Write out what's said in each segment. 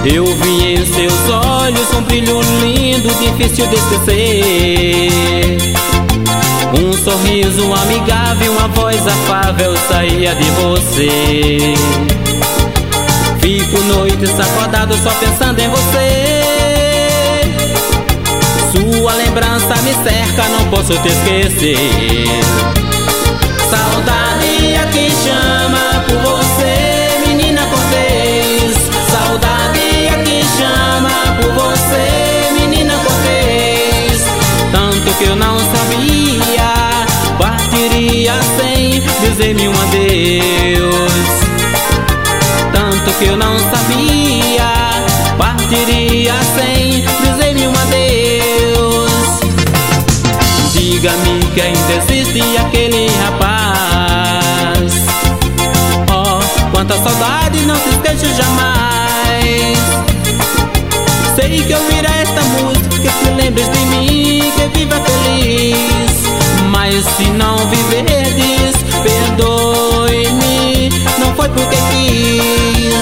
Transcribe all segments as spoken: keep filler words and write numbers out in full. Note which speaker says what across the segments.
Speaker 1: Eu vi em seus olhos um brilho lindo, difícil de esquecer. Um sorriso amigável, uma voz afável saía de você. Fico noites acordado só pensando em você. Sua lembrança me cerca, não posso te esquecer. Saudade aqui chama por você, menina cortês. Saudade aqui chama por você, menina cortês. Tanto que eu não sabia, partiria sem dizer-me um adeus. Tanto que eu não sabia, partiria sem dizer-me um adeus. Diga-me que ainda existe aquele rapaz. Oh, quanta saudade, não se esqueça jamais. Sei que ouvirá esta música, que te lembres de mim, que viva feliz. Mas se não viverdes, perdoe-me, não foi porque quis.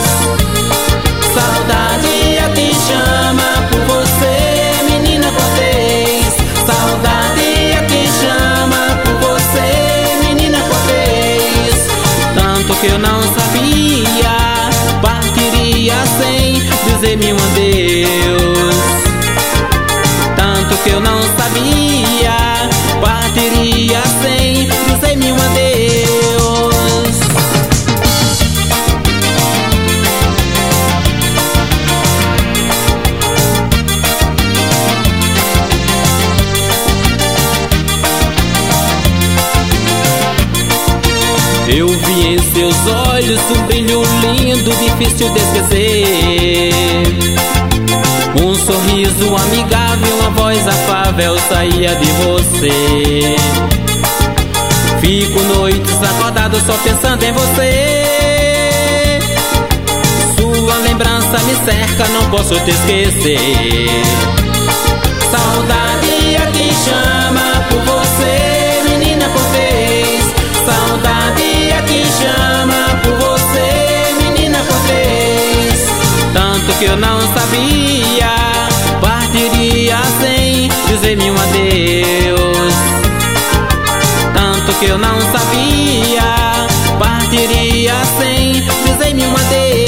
Speaker 1: Saudade aqui chama por você, menina cortês. Saudade aqui chama por você, menina cortês. Tanto que eu não sabia, partiria sem dizer-me um adeus. Tanto que eu não sabia, partiria sem dizer-me um adeus. Eu vi em seus olhos um brilho lindo, difícil de esquecer. Um sorriso amigável, uma voz afável saía de você. Fico noites acordado só pensando em você. Sua lembrança me cerca, não posso te esquecer. Saudade aqui chama por você, menina cortês. Saudade aqui chama por você, menina cortês. Tanto que eu não sabia, partiria sem dizer-me um adeus. Tanto que eu não sabia, partiria sem dizer-me um adeus.